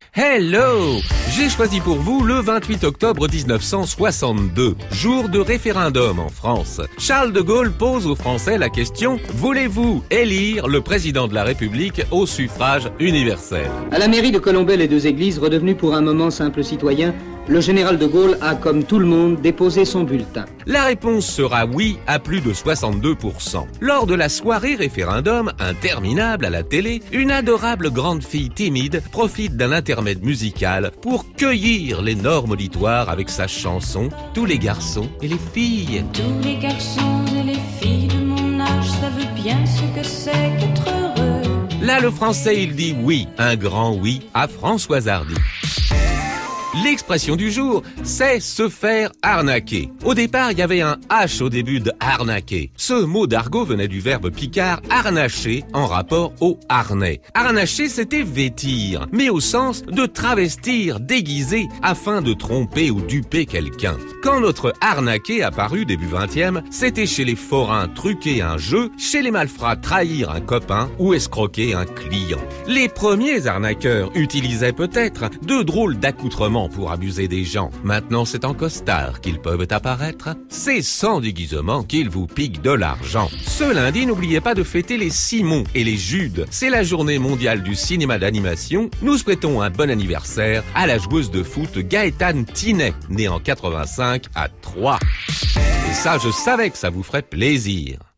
Hello! J'ai choisi pour vous le 28 octobre 1962, jour de référendum en France. Charles de Gaulle pose aux Français la question « Voulez-vous élire le président de la République au suffrage universel ?» À la mairie de Colombey, les deux églises, redevenu pour un moment simple citoyen, le général de Gaulle a, comme tout le monde, déposé son bulletin. La réponse sera oui à plus de 62%. Lors de la soirée référendum, interminable à la télé, une adorable grande fille timide profite d'un intermède musical pour cueillir l'énorme auditoire avec sa chanson « Tous les garçons et les filles ». Tous les garçons et les filles de mon âge savent bien ce que c'est qu'être heureux. Là, le Français, il dit oui, un grand oui à Françoise Hardy. L'expression du jour, c'est se faire arnaquer. Au départ, il y avait un H au début de arnaquer. Ce mot d'argot venait du verbe picard harnacher en rapport au harnais. Harnacher, c'était vêtir, mais au sens de travestir, déguiser, afin de tromper ou duper quelqu'un. Quand notre arnaquer apparut début 20e, c'était chez les forains truquer un jeu, chez les malfrats trahir un copain ou escroquer un client. Les premiers arnaqueurs utilisaient peut-être de drôles d'accoutrements pour abuser des gens. Maintenant, c'est en costard qu'ils peuvent apparaître. C'est sans déguisement qu'ils vous piquent de l'argent. Ce lundi, n'oubliez pas de fêter les Simons et les Judes. C'est la journée mondiale du cinéma d'animation. Nous souhaitons un bon anniversaire à la joueuse de foot Gaëtane Tinet, née en 85 à Troyes. Et ça, je savais que ça vous ferait plaisir.